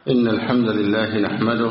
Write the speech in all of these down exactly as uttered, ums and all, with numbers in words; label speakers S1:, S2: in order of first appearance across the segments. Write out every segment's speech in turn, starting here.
S1: إن الحمد لله نحمده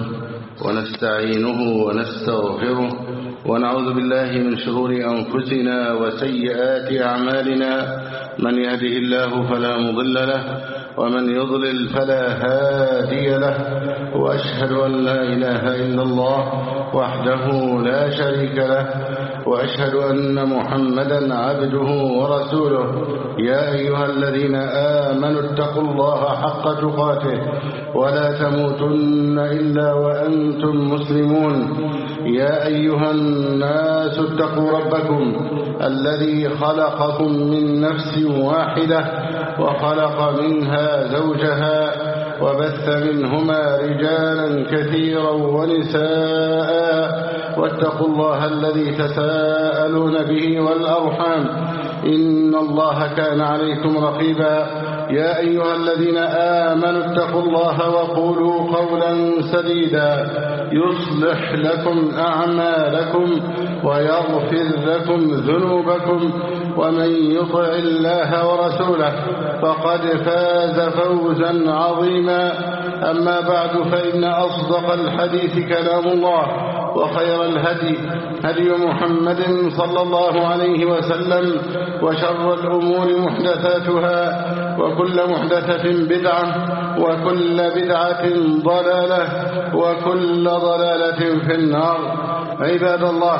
S1: ونستعينه ونستغفره ونعوذ بالله من شرور أنفسنا وسيئات أعمالنا. من يهده الله فلا مضل له ومن يضلل فلا هادي له، وأشهد أن لا إله إلا الله وحده لا شريك له، وأشهد أن محمدا عبده ورسوله. يا أيها الذين آمنوا اتقوا الله حق تقاته ولا تموتن إلا وأنتم مسلمون. يا أيها الناس اتقوا ربكم الذي خلقكم من نفس واحدة وخلق منها زوجها وبث منهما رجالا كثيرا ونساء، واتقوا الله الذي تساءلون به والأرحام إن الله كان عليكم رقيبا. يا أيها الذين آمنوا اتقوا الله وقولوا قولا سديدا يصلح لكم أعمالكم ويغفر لكم ذنوبكم، ومن يطع الله ورسوله فقد فاز فوزا عظيما. أما بعد، فإن أصدق الحديث كلام الله، وخير الهدي هدي محمد صلى الله عليه وسلم، وشر الأمور محدثاتها، وكل محدثة بدعة، وكل بدعة ضلالة، وكل ضلالة في النار. عباد الله،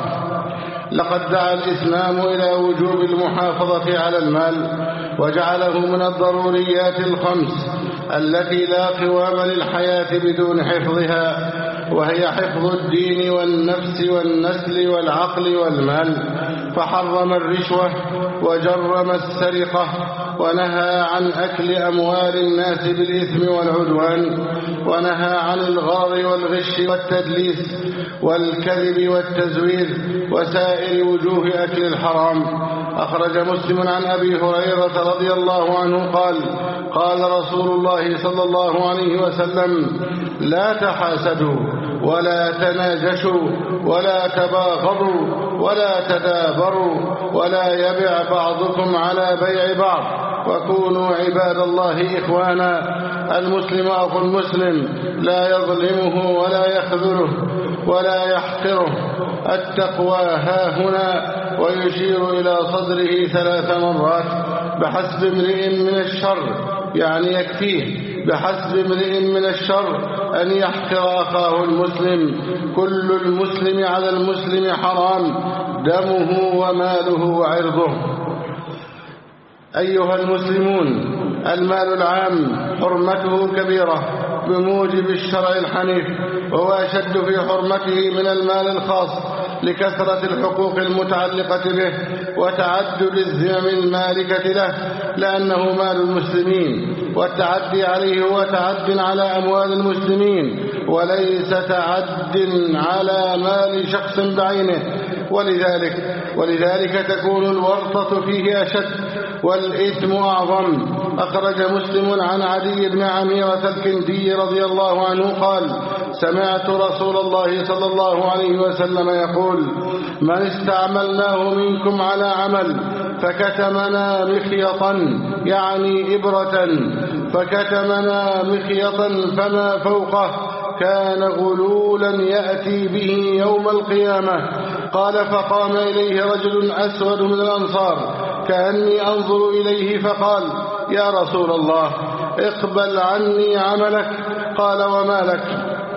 S1: لقد دعا الإسلام إلى وجوب المحافظة على المال، وجعله من الضروريات الخمس التي لا قوام للحياة بدون حفظها، وهي حفظ الدين والنفس والنسل والعقل والمال. فحرم الرشوة وجرم السرقة، ونهى عن أكل أموال الناس بالإثم والعدوان، ونهى عن الغرر والغش والتدليس والكذب والتزوير وسائر وجوه أكل الحرام. أخرج مسلم عن أبي هريرة رضي الله عنه قال: قال رسول الله صلى الله عليه وسلم: لا تحاسدوا ولا تناجشوا ولا تباغضوا ولا تدابروا ولا يبع بعضكم على بيع بعض، وكونوا عباد الله إخوانا. المسلم أخو المسلم لا يظلمه ولا يخذله ولا يحقره. التقوى هاهنا، ويشير إلى صدره ثلاث مرات: بحسب امرئ من الشر، يعني يكفيه، بحسب امرئ من الشر أن يحقر أخاه المسلم. كل المسلم على المسلم حرام، دمه وماله وعرضه. أيها المسلمون، المال العام حرمته كبيرة بموجب الشرع الحنيف، وهو أشد في حرمته من المال الخاص لكثرة الحقوق المتعلقة به وتعدد الذمم المالكة له، لأنه مال المسلمين، والتعدي عليه هو تعد على أموال المسلمين وليس تعد على مال شخص بعينه، ولذلك ولذلك تكون الورطة فيه أشد والإثم أعظم. أخرج مسلم عن عدي بن عميرة الكندي رضي الله عنه قال: سمعت رسول الله صلى الله عليه وسلم يقول: من استعملناه منكم على عمل فكتمنا مخيطا، يعني إبرة، فكتمنا مخيطا فما فوقه، كان غلولا يأتي به يوم القيامة. قال: فقام إليه رجل أسود من الأنصار كأني أنظر إليه، فقال: يا رسول الله، اقبل عني عملك. قال: وما لك؟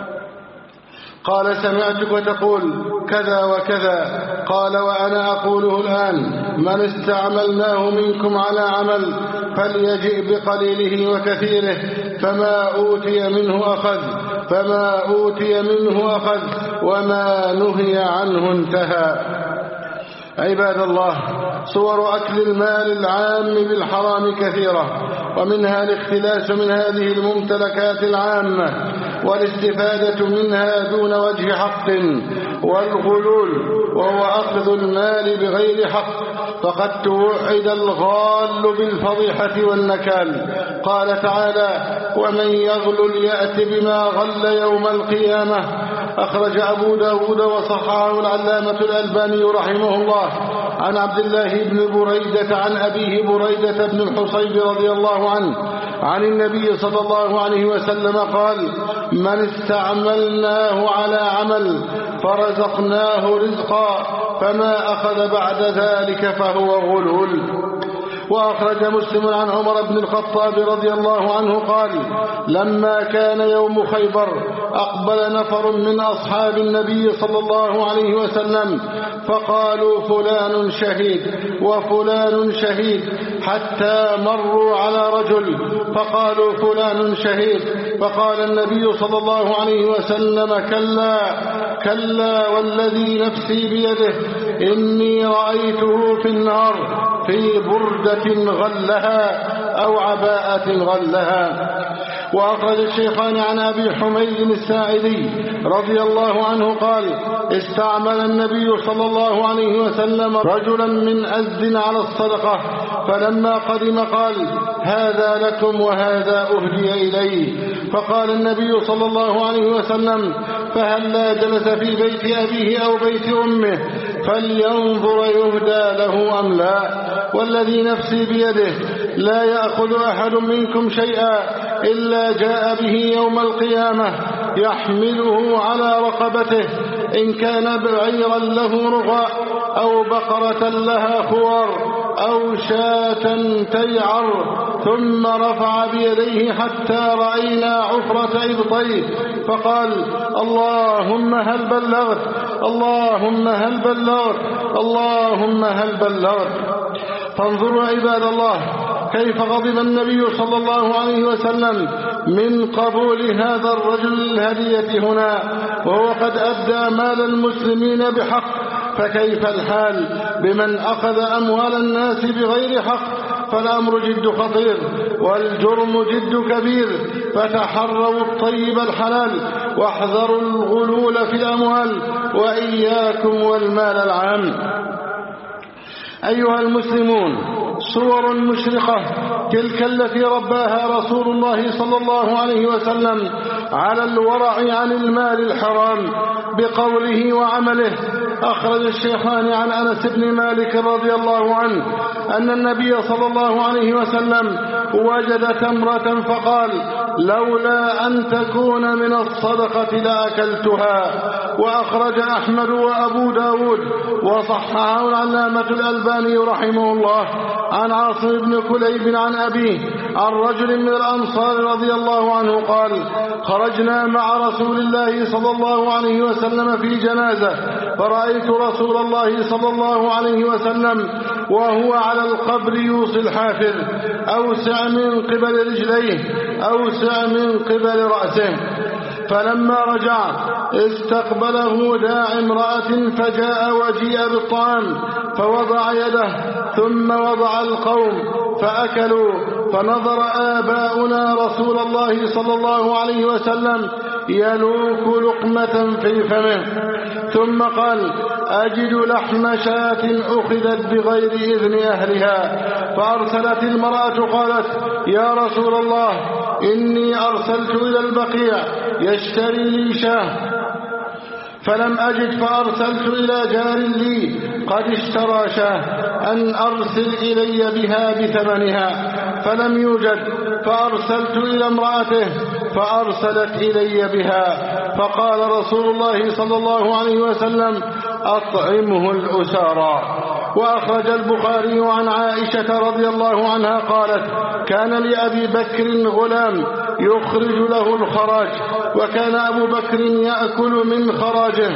S1: قال: سمعتك تقول كذا وكذا. قال: وأنا أقوله الآن: من استعملناه منكم على عمل فليجئ بقليله وكثيره، فما أوتي منه أخذ فما أوتي منه أخذ وما نهي عنه انتهى. عباد الله، صور أكل المال العام بالحرام كثيرة، ومنها الاختلاس من هذه الممتلكات العامة والاستفادة منها دون وجه حق، والغلول وهو أخذ المال بغير حق، فقد توعد الغال بالفضيحة والنكال. قال تعالى: ومن يغلل يأت بما غل يوم القيامة. أخرج أبو داود وصححه العلامة الألباني رحمه الله عن عبد الله بن بريدة عن أبيه بريدة بن الحصيب رضي الله عنه عن النبي صلى الله عليه وسلم قال: من استعملناه على عمل فرزقناه رزقا فما أخذ بعد ذلك فهو غلول. وأخرج مسلم عن عمر بن الخطاب رضي الله عنه قال: لما كان يوم خيبر أقبل نفر من أصحاب النبي صلى الله عليه وسلم فقالوا: فلان شهيد وفلان شهيد، حتى مروا على رجل فقالوا: فلان شهيد. فقال النبي صلى الله عليه وسلم: كلا كلا والذي نفسي بيده إني رأيته في النار في بردة غلها أو عباءة غلها. وأخرج الشيخان عن أبي حميد الساعدي رضي الله عنه قال: استعمل النبي صلى الله عليه وسلم رجلا من أزد على الصدقة، فلما قدم قال: هذا لكم وهذا أهدي إليه. فقال النبي صلى الله عليه وسلم: فهلا جلس في بيت أبيه أو بيت أمه فلينظر يهدى له أم لا. والذي نفسي بيده لا يأخذ أحد منكم شيئا إلا جاء به يوم القيامة يحمله على رقبته، إن كان بعيرا له رغاء أو بقرة لها خوار أو شاة تيعر، ثم رفع بيديه حتى رأينا عفرة إبطيه فقال: اللهم هل بلغت اللهم هل بلغت اللهم هل بلغت. فانظروا عباد الله كيف غضب النبي صلى الله عليه وسلم من قبول هذا الرجل الهدية هنا، وهو قد أدى مال المسلمين بحق، فكيف الحال بمن أخذ أموال الناس بغير حق؟ فالأمر جد خطير والجرم جد كبير، فتحروا الطيب الحلال واحذروا الغلول في الأموال، وإياكم والمال العام. أيها المسلمون، صور مشرقة تلك التي رباها رسول الله صلى الله عليه وسلم على الورع عن المال الحرام بقوله وعمله. أخرج الشيخان عن أنس بن مالك رضي الله عنه أن النبي صلى الله عليه وسلم وجد تمرة فقال: لولا أن تكون من الصدقة لأكلتها. وأخرج أحمد وأبو داود وصححه العلامة الألباني رحمه الله عن عاصم بن كليب عن أبيه عن رجل من الأنصار رضي الله عنه قال: خرجنا مع رسول الله صلى الله عليه وسلم في جنازة، فرأيت رسول الله صلى الله عليه وسلم وهو على القبر يوصي الحافر: أوسع من قبل رجليه أوسع من قبل رأسه. فلما رجع استقبله داعي امرأة فجاء وجيء بالطعام فوضع يده، ثم وضع القوم فأكلوا، فنظر آباؤنا رسول الله صلى الله عليه وسلم يلوك لقمة في فمه، ثم قال: أجد لحم شاة أخذت بغير إذن أهلها. فأرسلت المرأة قالت: يا رسول الله، إني أرسلت إلى البقيع يشتري لي شاه فلم أجد، فأرسلت إلى جار لي قد اشترى شاه أن أرسل إلي بها بثمنها، فلم يوجد، فأرسلت إلى امرأته فأرسلت إلي بها. فقال رسول الله صلى الله عليه وسلم: أطعمه الأسارى. وأخرج البخاري عن عائشة رضي الله عنها قالت: كان لأبي بكر غلام يخرج له الخراج، وكان أبو بكر يأكل من خراجه،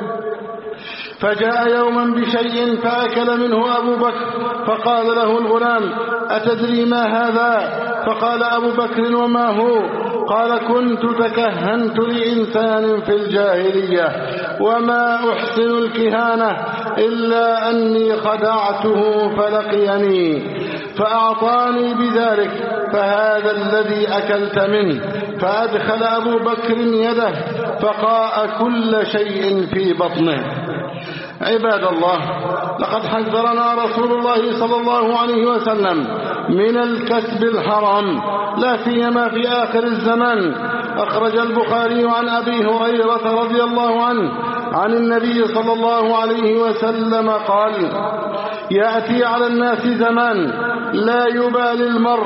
S1: فجاء يوما بشيء فأكل منه أبو بكر، فقال له الغلام: أتدري ما هذا؟ فقال أبو بكر: وما هو؟ قال: كنت تكهنت لإنسان في الجاهلية وما أحسن الكهانة إلا أني خدعته فلقيني فأعطاني بذلك، فهذا الذي أكلت منه. فأدخل أبو بكر يده فقاء كل شيء في بطنه. عباد الله، لقد حذرنا رسول الله صلى الله عليه وسلم من الكسب الحرام، لا سيما في آخر الزمان. أخرج البخاري عن أبي هريرة رضي الله عنه عن النبي صلى الله عليه وسلم قال: يأتي على الناس زمان لا يبالي المرء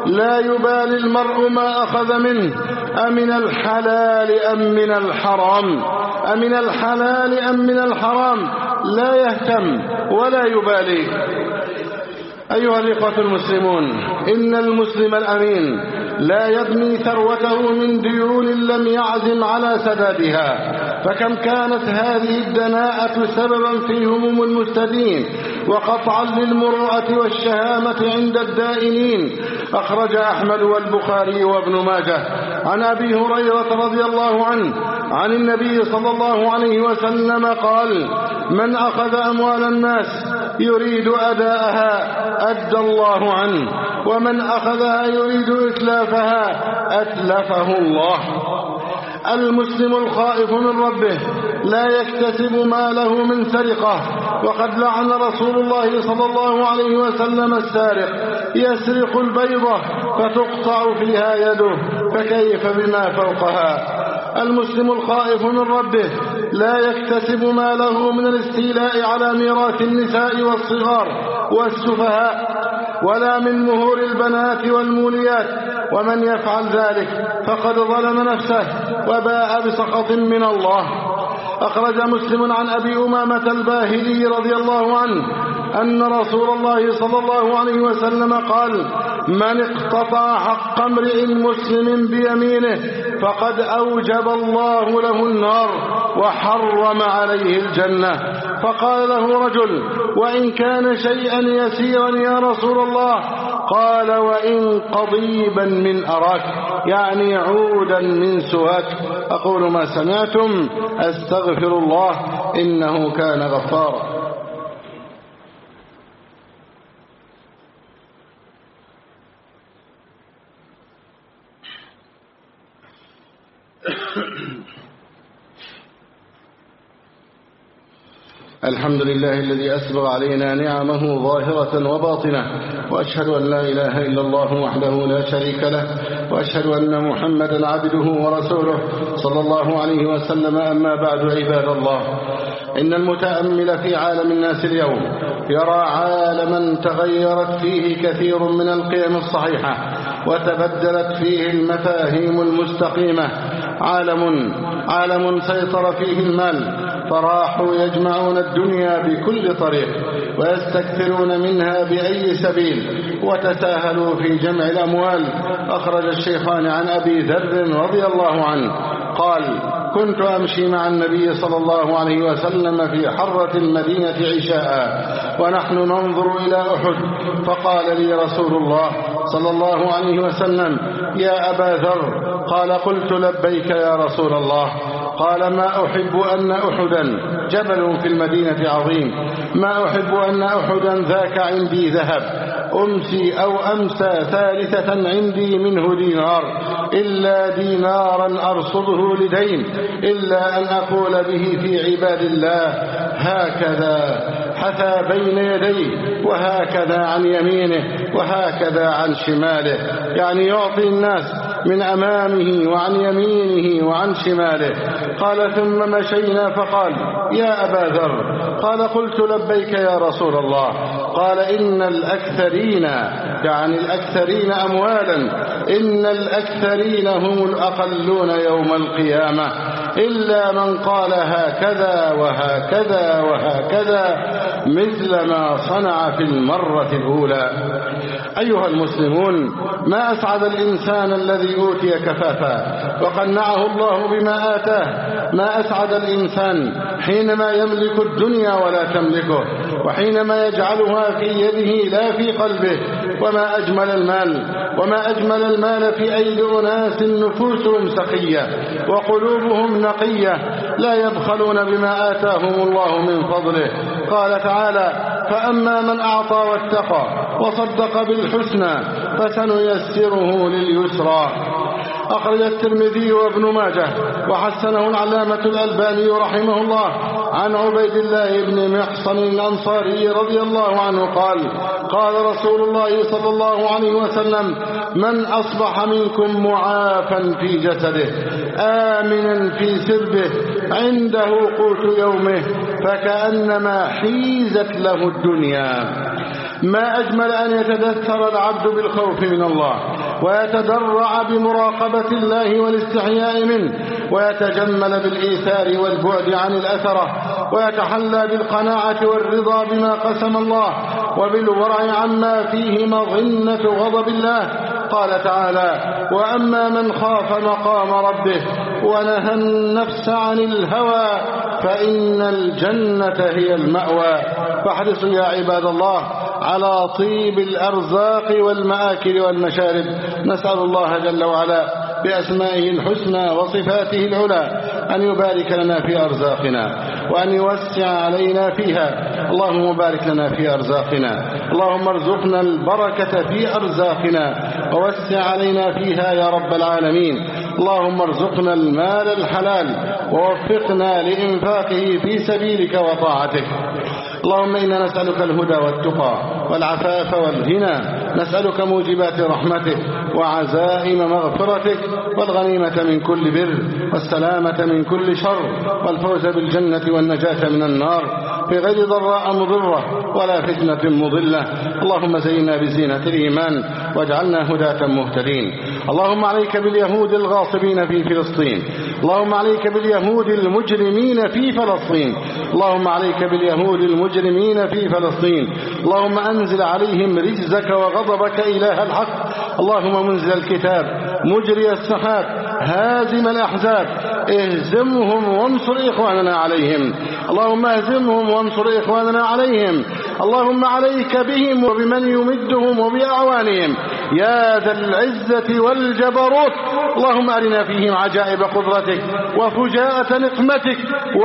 S1: لا يبالي المرء ما أخذ منه أمن الحلال أم من الحرام أمن الحلال أم من الحرام، لا يهتم ولا يبالي. أيها الإخوة المسلمون، إن المسلم الأمين لا يبني ثروته من ديون لم يعزم على سدادها، فكم كانت هذه الدناءة سببا في هموم المستدين وقطعا للمروءة والشهامة عند الدائنين. أخرج أحمد والبخاري وابن ماجه عن أبي هريرة رضي الله عنه عن النبي صلى الله عليه وسلم قال: من أخذ أموال الناس يريد أداءها أدى الله عنه، ومن أخذها يريد إتلافها أتلفه الله. المسلم الخائف من ربه لا يكتسب ماله من سرقة، وقد لعن رسول الله صلى الله عليه وسلم السارق يسرق البيضة فتقطع فيها يده، فكيف بما فوقها. المسلم الخائف من ربه لا يكتسب ماله من الاستيلاء على ميراث النساء والصغار والسفهاء، ولا من مهور البنات والموليات، ومن يفعل ذلك فقد ظلم نفسه وباء بسخط من الله. أخرج مسلم عن أبي أمامة الباهلي رضي الله عنه أن رسول الله صلى الله عليه وسلم قال: من اقتطع حق امرئ مسلم بيمينه فقد أوجب الله له النار وحرم عليه الجنة. فقال له رجل: وإن كان شيئا يسيرا يا رسول الله؟ قال: وإن قضيبا من أراك، يعني عودا من سواك. أقول ما سمعتم، أستغفر الله إنه كان غفارا. الحمد لله الذي أسبغ علينا نعمه ظاهرة وباطنة، وأشهد أن لا إله إلا الله وحده لا شريك له، وأشهد أن محمدا عبده ورسوله صلى الله عليه وسلم. أما بعد، عباد الله، إن المتأمل في عالم الناس اليوم يرى عالما تغيرت فيه كثير من القيم الصحيحة وتبدلت فيه المفاهيم المستقيمة. عالم عالم سيطر فيه المال، فراحوا يجمعون الدنيا بكل طريق ويستكثرون منها بأي سبيل، وتساهلوا في جمع الأموال. أخرج الشيخان عن أبي ذر رضي الله عنه قال: كنت أمشي مع النبي صلى الله عليه وسلم في حرة المدينة عشاء ونحن ننظر إلى أحد، فقال لي رسول الله صلى الله عليه وسلم: يا أبا ذر. قال: قلت لبيك يا رسول الله. قال: ما أحب أن أحدا جبل في المدينة عظيم، ما أحب أن أحدا ذاك عندي ذهب أمسي أو أمسى ثالثة عندي منه دينار، إلا دينارا أرصده لدين، إلا أن أقول به في عباد الله هكذا حثى بين يديه، وهكذا عن يمينه، وهكذا عن شماله، يعني يعطي الناس من أمامه وعن يمينه وعن شماله. قال: ثم مشينا فقال: يا أبا ذر. قال: قلت لبيك يا رسول الله. قال: إن الأكثرين، يعني الأكثرين أموالا، إن الأكثرين هم الأقلون يوم القيامة، إلا من قال هكذا وهكذا وهكذا مثل ما صنع في المرة الأولى. أيها المسلمون، ما أسعد الإنسان الذي أوتي كفافا وقنعه الله بما آتاه. ما أسعد الإنسان حينما يملك الدنيا ولا تملكه، وحينما يجعلها في يده لا في قلبه. وما أجمل المال وما أجمل المال في أيدي أناس نفوسهم سخية وقلوبهم نقية، لا يبخلون بما آتاهم الله من فضله. قال تعالى: فأما من أعطى واتقى وصدق بالحسنى فسنيسره لليسرى. أخرج الترمذي وابن ماجه وحسنه العلامة الألباني رحمه الله عن عبيد الله بن محصن الأنصاري رضي الله عنه قال: قال رسول الله صلى الله عليه وسلم: من أصبح منكم معافا في جسده آمنا في سربه عنده قوت يومه فكأنما حيزت له الدنيا. ما أجمل أن يتدثر العبد بالخوف من الله ويتدرع بمراقبة الله والاستحياء منه، ويتجمل بالإيثار والبعد عن الأثرة، ويتحلى بالقناعة والرضا بما قسم الله، وبالورع عما فيه مظنة غضب الله. قال تعالى: وأما من خاف مقام ربه ونهى النفس عن الهوى فإن الجنة هي المأوى. فاحرصوا يا عباد الله على طيب الأرزاق والمآكل والمشارب. نسأل الله جل وعلا بأسمائه الحسنى وصفاته العلى أن يبارك لنا في أرزاقنا وأن يوسع علينا فيها. اللهم بارك لنا في أرزاقنا، اللهم ارزقنا البركة في أرزاقنا ووسع علينا فيها يا رب العالمين. اللهم ارزقنا المال الحلال ووفقنا لإنفاقه في سبيلك وطاعتك. اللهم إنا نسألك الهدى والتقى والعفاف والغنى، نسألك موجبات رحمتك وعزائم مغفرتك والغنيمة من كل بر والسلامة من كل شر والفوز بالجنة والنجاة من النار في غير ضراء مضرة ولا فتنة مضلة. اللهم زينا بزينة الإيمان واجعلنا هداة مهتدين. اللهم عليك باليهود الغاصبين في فلسطين، اللهم عليك باليهود المجرمين في فلسطين، اللهم عليك باليهود المجرمين في فلسطين. اللهم أنزل عليهم رجزك وغضبك إله الحق. اللهم منزل الكتاب مجري السحاب هازم الأحزاب اهزمهم وانصر إخواننا عليهم. اللهم اهزمهم وانصر إخواننا عليهم. اللهم عليك بهم وبمن يمدهم وبأعوانهم يا ذا العزة والجبروت. اللهم أرنا فيهم عجائب قدرتك وفجاءة نقمتك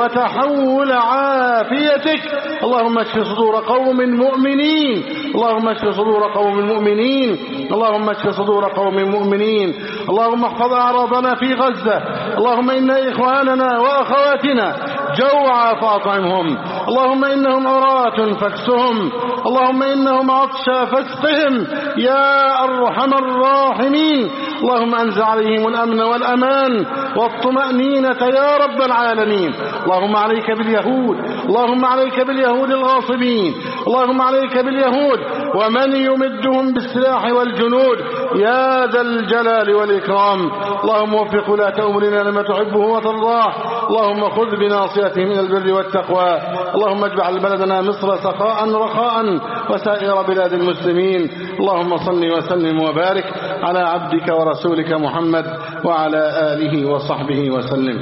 S1: وتحول عافيتك. اللهم اشف صدور قوم مؤمنين، اللهم اشف صدور قوم مؤمنين، اللهم اشف صدور قوم مؤمنين. اللهم احفظ أعراضنا في غزة. اللهم إن إخواننا وأخواتنا جوعا فأطعمهم، اللهم إنهم عراة فاكسهم، اللهم إنهم عطشا فاسقهم يا أرحم الراحمين. اللهم أنزل عليهم الأمن والأمان والطمأنينة يا رب العالمين. اللهم عليك باليهود، اللهم عليك باليهود الغاصبين، اللهم عليك باليهود ومن يمدهم بالسلاح والجنود يا ذا الجلال والإكرام. اللهم وفق ولاة أمرنا لما تحبه وترضاه. اللهم خذ بناصيتهم من البر والتقوى. اللهم اجعل بلدنا مصر سخاء رخاء وسائر بلاد المسلمين. اللهم صل وسلم وبارك على عبدك ورسولك محمد وعلى آله وصحبه وسلم.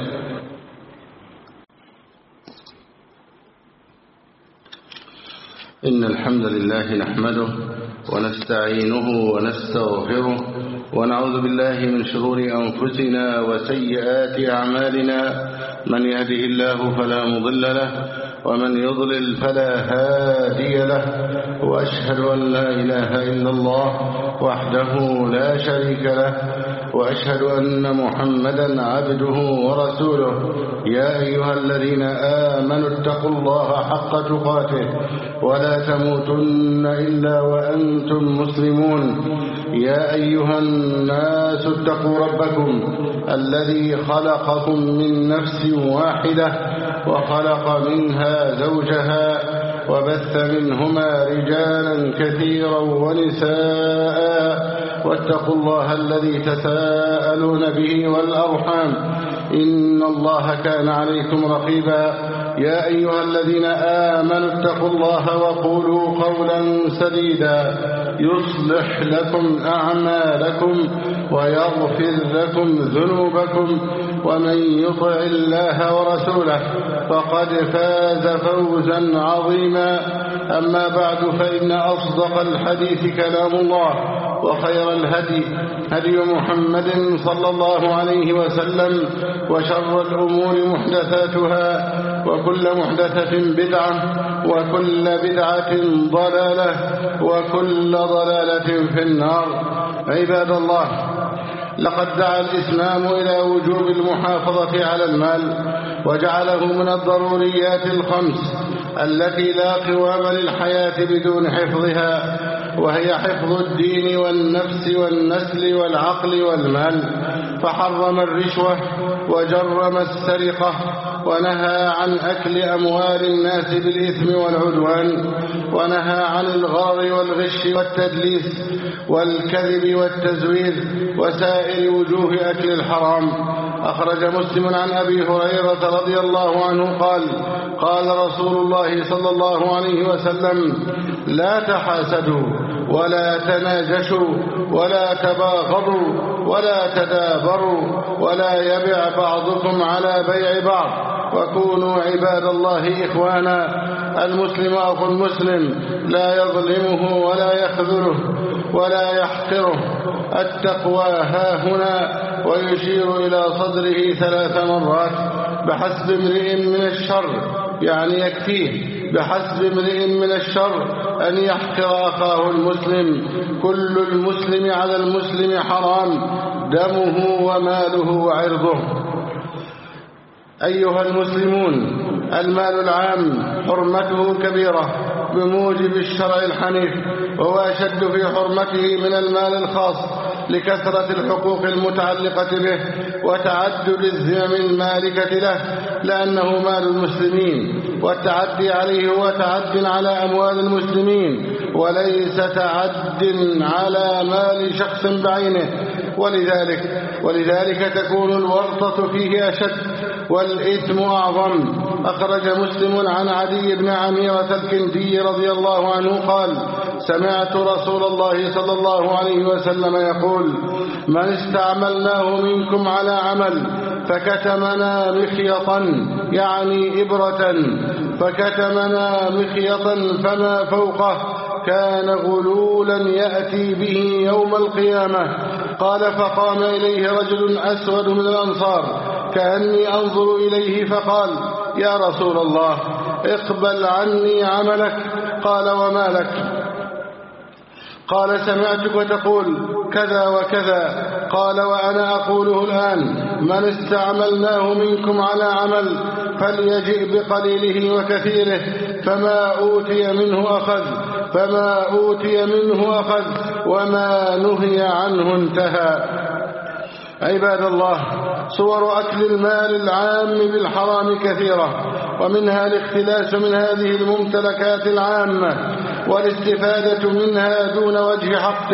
S1: إن الحمد لله نحمده ونستعينه ونستغفره ونعوذ بالله من شرور أنفسنا وسيئات أعمالنا. من يهده الله فلا مضل له ومن يضلل فلا هادي له، وأشهد أن لا إله إلا الله وحده لا شريك له، وأشهد أن محمدا عبده ورسوله. يا أيها الذين آمنوا اتقوا الله حق تقاته ولا تموتن إلا وأنتم مسلمون. يا أيها الناس اتقوا ربكم الذي خلقكم من نفس واحدة وخلق منها زوجها وبث منهما رجالا كثيرا ونساء، واتقوا الله الذي تساءلون به والأرحام إن الله كان عليكم رقيبا. يا أيها الذين آمنوا اتقوا الله وقولوا قولا سديدا يصلح لكم أعمالكم ويغفر لكم ذنوبكم، ومن يطع الله ورسوله فقد فاز فوزا عظيما. أما بعد، فإن أصدق الحديث كلام الله، وخير الهدي هدي محمد صلى الله عليه وسلم، وشر الأمور محدثاتها، وكل محدثة بدعة، وكل بدعة ضلالة، وكل ضلالة في النار. عباد الله، لقد دعا الإسلام إلى وجوب المحافظة على المال، وجعله من الضروريات الخمس التي لا قوام للحياة بدون حفظها، وهي حفظ الدين والنفس والنسل والعقل والمال. فحرم الرشوة وجرم السرقة، ونهى عن أكل أموال الناس بالإثم والعدوان، ونهى عن الغرر والغش والتدليس والكذب والتزوير وسائر وجوه أكل الحرام. أخرج مسلم عن أبي هريرة رضي الله عنه قال: قال رسول الله صلى الله عليه وسلم: لا تحاسدوا ولا تناجشوا ولا تباغضوا ولا تدابروا ولا يبع بعضكم على بيع بعض، وكونوا عباد الله إخوانا. المسلم أخو المسلم لا يظلمه ولا يخذله ولا يحقره. التقوى هاهنا، ويشير إلى صدره ثلاث مرات: بحسب امرئ من الشر، يعني يكفيه بحسب امرئ من الشر أن يحقر أخاه المسلم. كل المسلم على المسلم حرام، دمه وماله وعرضه. أيها المسلمون، المال العام حرمته كبيرة بموجب الشرع الحنيف، وهو أشد في حرمته من المال الخاص لكثرة الحقوق المتعلقة به وتعدد الذمم المالكة له، لأنه مال المسلمين، والتعدي عليه هو تعد على أموال المسلمين وليس تعد على مال شخص بعينه، ولذلك ولذلك تكون الورطة فيه أشد والإثم أعظم. أخرج مسلم عن عدي بن عميرة الكندي رضي الله عنه قال: سمعت رسول الله صلى الله عليه وسلم يقول: من استعملناه منكم على عمل فكتمنا مخيطا، يعني إبرة، فكتمنا مخيطا فما فوقه، كان غلولا يأتي به يوم القيامة. قال: فقام إليه رجل أسود من الأنصار كأني أنظر إليه فقال: يا رسول الله، اقبل عني عملك. قال: وما لك؟ قال: سمعتك تقول كذا وكذا. قال: وأنا أقوله الآن: من استعملناه منكم على عمل فليجئ بقليله وكثيره، فما أوتي منه أخذ فما أوتي منه أخذ وما نهي عنه انتهى. عباد الله، صور أكل المال العام بالحرام كثيرة، ومنها الاختلاس من هذه الممتلكات العامة والاستفادة منها دون وجه حق،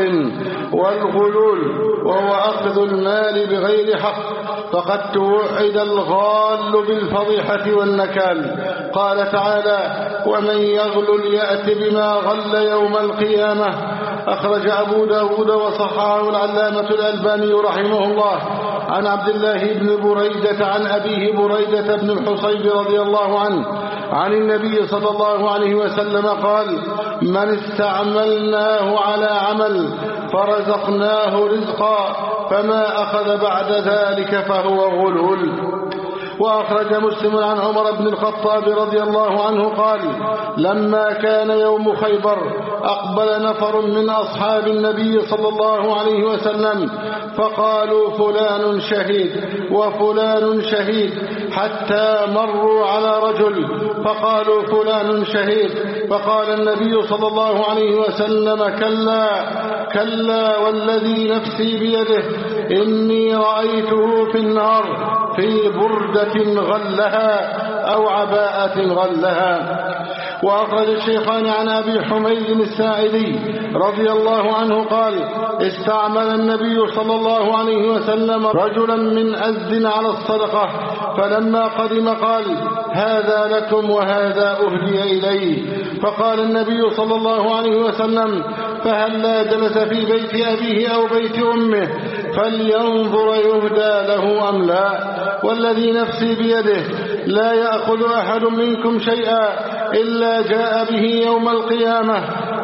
S1: والغلول وهو أخذ المال بغير حق، فقد توعد الغال بالفضيحة والنكال. قال تعالى: ومن يغلل يأت بما غل يوم القيامة. أخرج أبو داود وصححه العلامة الألباني رحمه الله عن عبد الله بن بريدة عن أبيه بريدة بن الحصيب رضي الله عنه عن النبي صلى الله عليه وسلم قال: من استعملناه على عمل فرزقناه رزقا فما أخذ بعد ذلك فهو غلول. وأخرج مسلم عن عمر بن الخطاب رضي الله عنه قال: لما كان يوم خيبر أقبل نفر من أصحاب النبي صلى الله عليه وسلم فقالوا: فلان شهيد وفلان شهيد، حتى مروا على رجل فقالوا: فلان شهيد. فقال النبي صلى الله عليه وسلم: كلا كلا والذي نفسي بيده، إني رأيته في النار في بردة غلها أو عباءة غلها. وأخرج الشيخان عن أبي حميد الساعدي رضي الله عنه قال: استعمل النبي صلى الله عليه وسلم رجلا من أزد على الصدقة، فلما قدم قال: هذا لكم وهذا أهدي إليه. فقال النبي صلى الله عليه وسلم: فهلا جلس في بيت أبيه أو بيت أمه فلينظر يهدى له أم لا. والذي نفسي بيده لا يأخذ أحد منكم شيئا إلا جاء به يوم القيامة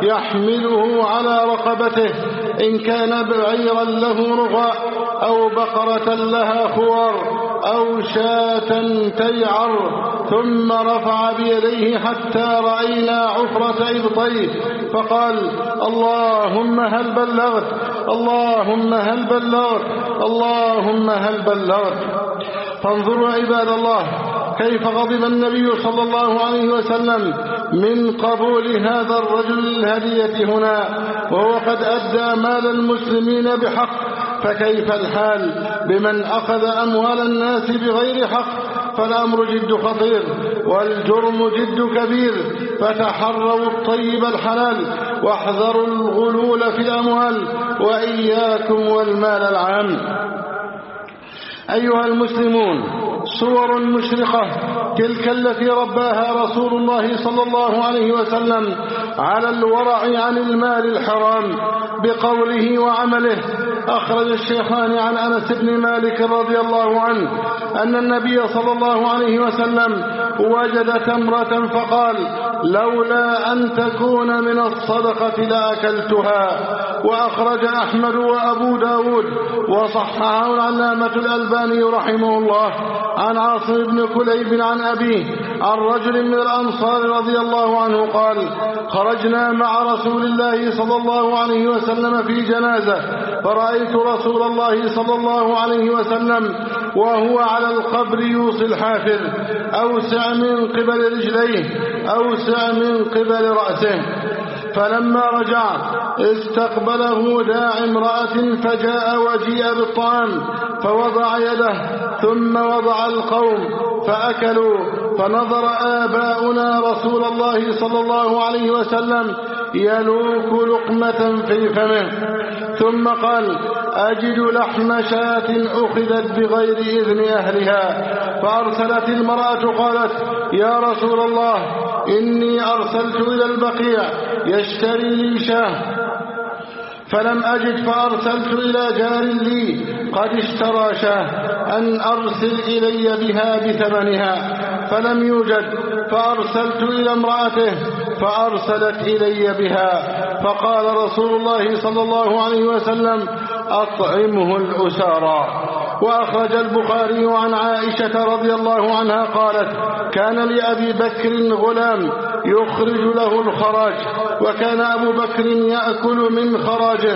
S1: يحمله على رقبته، إن كان بعيرا له رغاء أو بقرة لها خوار أو شاة تيعر، ثم رفع بيديه حتى رأينا عفرة إبطيه فقال: اللهم هل بلغت اللهم هل بلغت اللهم هل بلغت. فانظروا عباد الله كيف غضب النبي صلى الله عليه وسلم من قبول هذا الرجل الهدية هنا، وهو قد أدى مال المسلمين بحق فكيف الحال بمن أخذ أموال الناس بغير حق؟ فالأمر جد خطير والجرم جد كبير. فتحروا الطيب الحلال واحذروا الغلول في الأموال، وإياكم والمال العام. أيها المسلمون، صور مشرقة تلك التي رباها رسول الله صلى الله عليه وسلم على الورع عن المال الحرام بقوله وعمله. أخرج الشيخان عن أنس بن مالك رضي الله عنه أن النبي صلى الله عليه وسلم وجد تمرة فقال: لولا أن تكون من الصدقة لأكلتها. وأخرج أحمد وأبو داود وصححه العلامة الألباني رحمه الله عن عاصم بن كليب عن أبيه عن رجل من الأنصار رضي الله عنه قال: خرجنا مع رسول الله صلى الله عليه وسلم في جنازة، فرأيت رسول الله صلى الله عليه وسلم وهو على القبر يوصي الحافر: أوسع من قبل رجليه، أوسع من قبل رأسه. فلما رجع استقبله داعي امرأة فجاء وجيء بالطعام فوضع يده، ثم وضع القوم فأكلوا. فنظر آباؤنا رسول الله صلى الله عليه وسلم يلوك لقمة في فمه، ثم قال: أجد لحم شاة أخذت بغير إذن أهلها. فأرسلت المرأة قالت: يا رسول الله، إني أرسلت إلى البقيع يشتري لي شاه فلم أجد، فأرسلت إلى جار لي قد اشترى شاه أن أرسل إلي بها بثمنها، فلم يوجد، فأرسلت إلى امرأته فأرسلت إلي بها. فقال رسول الله صلى الله عليه وسلم: أطعمه الأسارى. وأخرج البخاري عن عائشة رضي الله عنها قالت: كان لأبي بكر غلام يخرج له الخراج، وكان أبو بكر يأكل من خراجه،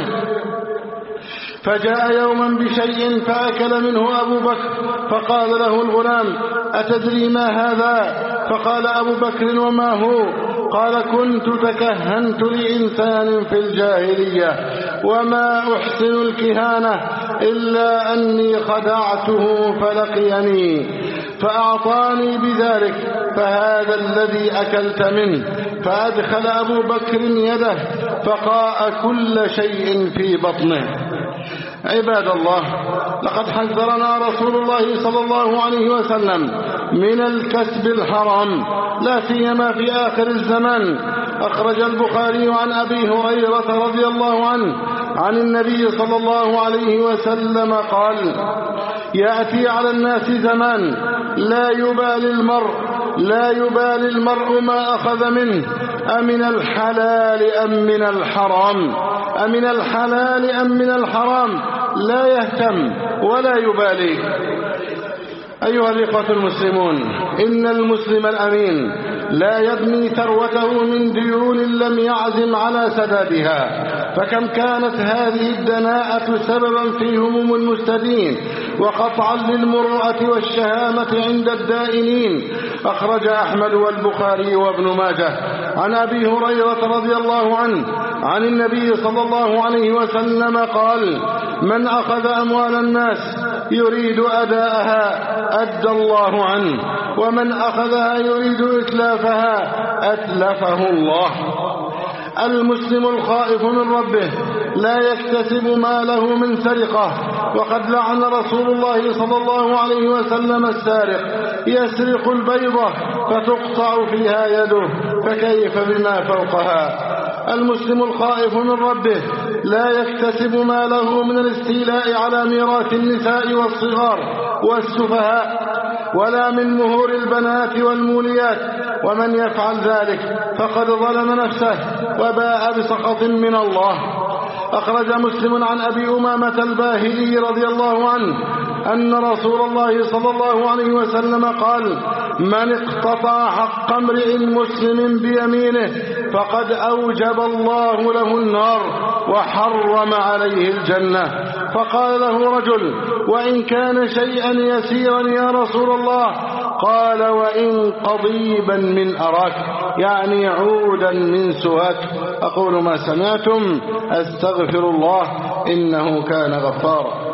S1: فجاء يوما بشيء فأكل منه أبو بكر، فقال له الغلام: أتدري ما هذا؟ فقال أبو بكر: وما هو؟ قال: كنت تكهنت لإنسان في الجاهلية، وما أحسن الكهانة إلا أني خدعته فلقيني فأعطاني بذلك، فهذا الذي أكلت منه. فأدخل أبو بكر يده فقاء كل شيء في بطنه. عباد الله، لقد حذرنا رسول الله صلى الله عليه وسلم من الكسب الحرام، لا سيما في آخر الزمان. أخرج البخاري عن أبي هريرة رضي الله عنه عن النبي صلى الله عليه وسلم قال: يأتي على الناس زمان لا يبالي المرء لا يبالي المرء ما أخذ منه أمن الحلال أم من الحرام أمن الحلال أم من الحرام، لا يهتم ولا يبالي. أيها الإخوة المسلمون، إن المسلم الأمين لا يبني ثروته من ديون لم يعزم على سدادها، فكم كانت هذه الدناءة سببا في هموم المستدين وقطعا للمروءة والشهامة عند الدائنين. أخرج أحمد والبخاري وابن ماجه عن أبي هريرة رضي الله عنه عن النبي صلى الله عليه وسلم قال: من أخذ أموال الناس يريد أداءها أدى الله عنه، ومن أخذها يريد إتلافها أتلفه الله. المسلم الخائف من ربه لا يكتسب ماله من سرقة، وقد لعن رسول الله صلى الله عليه وسلم السارق يسرق البيضة فتقطع فيها يده، فكيف بما فوقها. المسلم الخائف من ربه لا يكتسب ماله من الاستيلاء على ميراث النساء والصغار والسفهاء، ولا من مهور البنات والموليات، ومن يفعل ذلك فقد ظلم نفسه وباء بسخط من الله. أخرج مسلم عن أبي أمامة الباهلي رضي الله عنه أن رسول الله صلى الله عليه وسلم قال: من اقتطع حق امرئ مسلم بيمينه فقد أوجب الله له النار وحرم عليه الجنة. فقال له رجل: وإن كان شيئا يسيرا يا رسول الله؟ قال: وإن قضيبا من أراك، يعني عودا من سواك. أقول ما سمعتم، أستغفر الله إنه كان غفارا.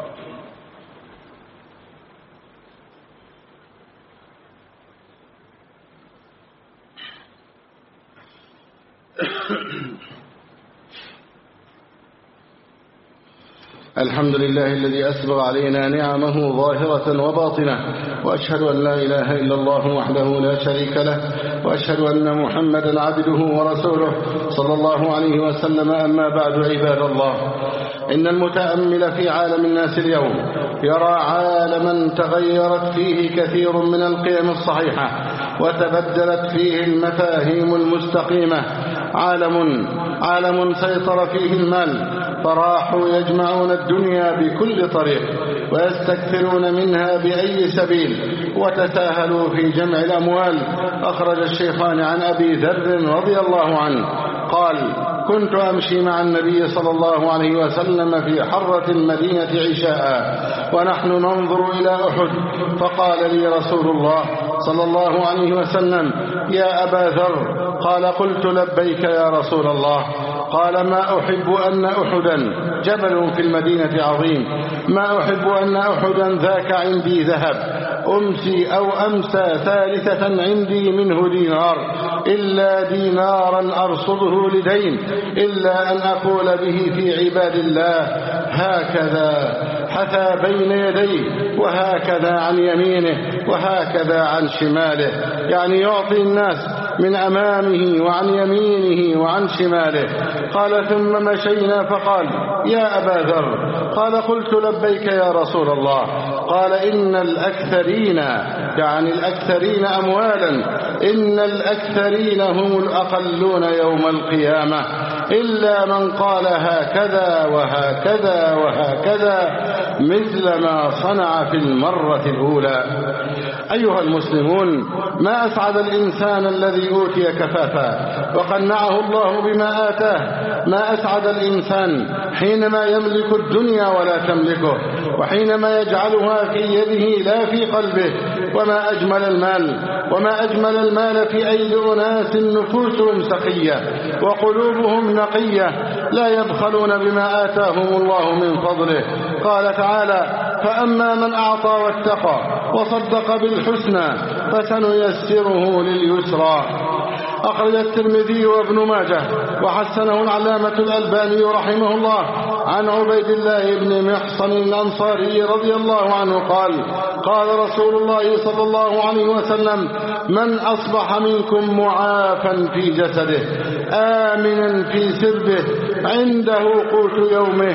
S1: الحمد لله الذي أسبغ علينا نعمه ظاهرة وباطنة، وأشهد أن لا إله إلا الله وحده لا شريك له، وأشهد أن محمدا عبده ورسوله صلى الله عليه وسلم. أما بعد، عباد الله، إن المتأمل في عالم الناس اليوم يرى عالما تغيرت فيه كثير من القيم الصحيحة وتبدلت فيه المفاهيم المستقيمة. عالم عالم سيطر فيه المال، فراحوا يجمعون الدنيا بكل طريق ويستكثرون منها بأي سبيل، وتساهلوا في جمع الأموال. أخرج الشيخان عن أبي ذر رضي الله عنه قال: كنت أمشي مع النبي صلى الله عليه وسلم في حرة المدينة عشاء ونحن ننظر إلى أحد، فقال لي رسول الله صلى الله عليه وسلم: يا أبا ذر. قال: قلت: لبيك يا رسول الله. قال: ما أحب أن أحدا جبل في المدينة عظيم، ما أحب أن أحدا ذاك عندي ذهب أمسي أو أمسى ثالثة عندي منه دينار، إلا دينارا أرصده لدين، إلا أن أقول به في عباد الله هكذا حثى بين يديه، وهكذا عن يمينه، وهكذا عن شماله، يعني يعطي الناس من أمامه وعن يمينه وعن شماله. قال: ثم مشينا فقال: يا أبا ذر. قال: قلت: لبيك يا رسول الله. قال: إن الأكثرين، يعني الأكثرين أموالا، إن الأكثرين هم الأقلون يوم القيامة، إلا من قال هكذا وهكذا وهكذا مثل ما صنع في المرة الأولى. أيها المسلمون، ما أسعد الإنسان الذي أوتي كفافا وقنعه الله بما آتاه. ما أسعد الإنسان حينما يملك الدنيا ولا تملكه، وحينما يجعلها في يده لا في قلبه. وما أجمل المال، وما أجمل المال في أيدي أناس نفوسهم سقية وقلوبهم نقية، لا يبخلون بما آتاهم الله من فضله. قال تعالى: فأما من أعطى واتقى وصدق بالحسنى فسنيسره لليسرى. أخرج الترمذي وابن ماجه وحسنه العلامة الألباني رحمه الله عن عبيد الله بن محصن الأنصاري رضي الله عنه قال: قال رسول الله صلى الله عليه وسلم: من أصبح منكم معافا في جسده آمنا في سربه عنده قوت يومه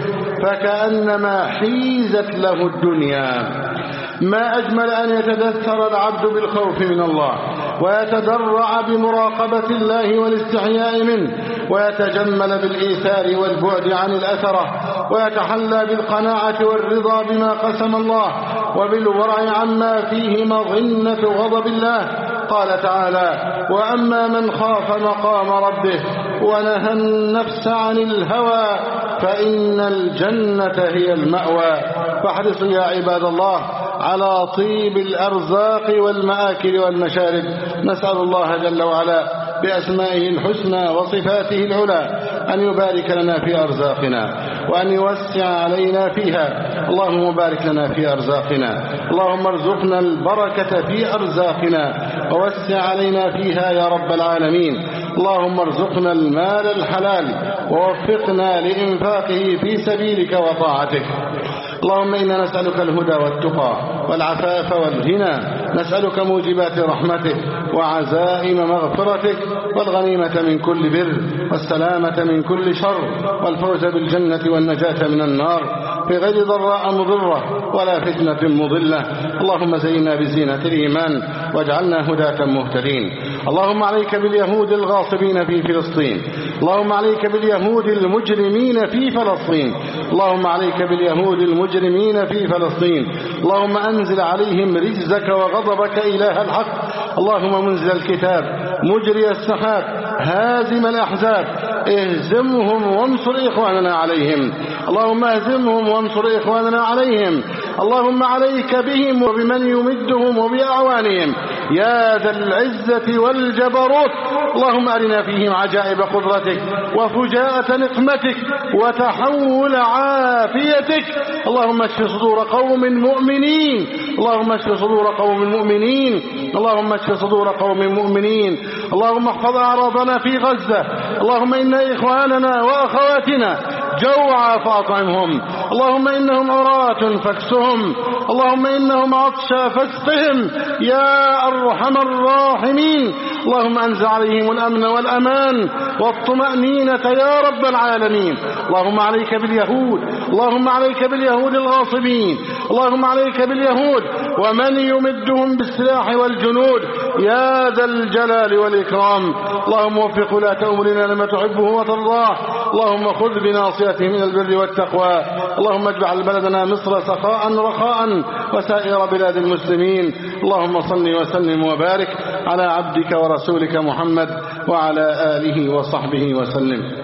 S1: فكأنما حيزت له الدنيا. ما أجمل أن يتدثر العبد بالخوف من الله، ويتدرع بمراقبة الله والاستحياء منه، ويتجمل بالإيثار والبعد عن الأثرة، ويتحلى بالقناعة والرضا بما قسم الله، وبالورع عما فيه مظنة غضب الله. قال تعالى: وأما من خاف مقام ربه ونهى النفس عن الهوى فإن الجنة هي المأوى. فاحرصوا يا عباد الله على طيب الأرزاق والمآكل والمشارب. نسأل الله جل وعلا بأسمائه الحسنى وصفاته العلى أن يبارك لنا في أرزاقنا وأن يوسع علينا فيها. اللهم بارك لنا في أرزاقنا، اللهم ارزقنا البركة في أرزاقنا ووسع علينا فيها يا رب العالمين. اللهم ارزقنا المال الحلال ووفقنا لإنفاقه في سبيلك وطاعتك. اللهم إنا نسألك الهدى والتقى والعفاف والغنى، نسألك موجبات رحمتك وعزائم مغفرتك والغنيمة من كل بر والسلامة من كل شر والفوز بالجنة والنجاة من النار في غير ضراء مضرة ولا فتنة مضلة. اللهم زينا بزينة الإيمان واجعلنا هداة مهتدين. اللهم عليك باليهود الغاصبين في فلسطين، اللهم عليك باليهود المجرمين في فلسطين، اللهم عليك باليهود المجرمين في فلسطين. اللهم أنزل عليهم رجزك وغضبك إله الحق. اللهم منزل الكتاب مجري السحاب هازم الأحزاب اهزمهم وانصر إخواننا عليهم. اللهم اهزمهم وانصر إخواننا عليهم. اللهم عليك بهم وبمن يمدهم وبأعوانهم يا ذا العزة والجبروت. اللهم أرنا فيهم عجائب قدرتك وفجاءة نقمتك وتحول عافيتك. اللهم اشف صدور قوم مؤمنين اللهم اشف صدور قوم مؤمنين اللهم اشف صدور قوم مؤمنين. اللهم احفظ أعراضنا في غزة. اللهم إن إخواننا وأخواتنا جوعا فأطعمهم. اللهم إنهم عراة فاكسهم. اللهم إنهم عطشا فاسقهم يا أرحم الراحمين. اللهم أنزل عليهم الأمن والأمان والطمأنينة يا رب العالمين. اللهم عليك باليهود اللهم عليك باليهود الغاصبين. اللهم عليك باليهود ومن يمدهم بالسلاح والجنود يا ذا الجلال والإكرام. اللهم وفق ولاة أمورنا لما تحبه وترضاه. اللهم خذ بناصيتهم من البر والتقوى. اللهم اجعل بلدنا مصر سخاء رخاء وسائر بلاد المسلمين. اللهم صل وسلم وبارك على عبدك ورسولك محمد وعلى آله وصحبه وسلم.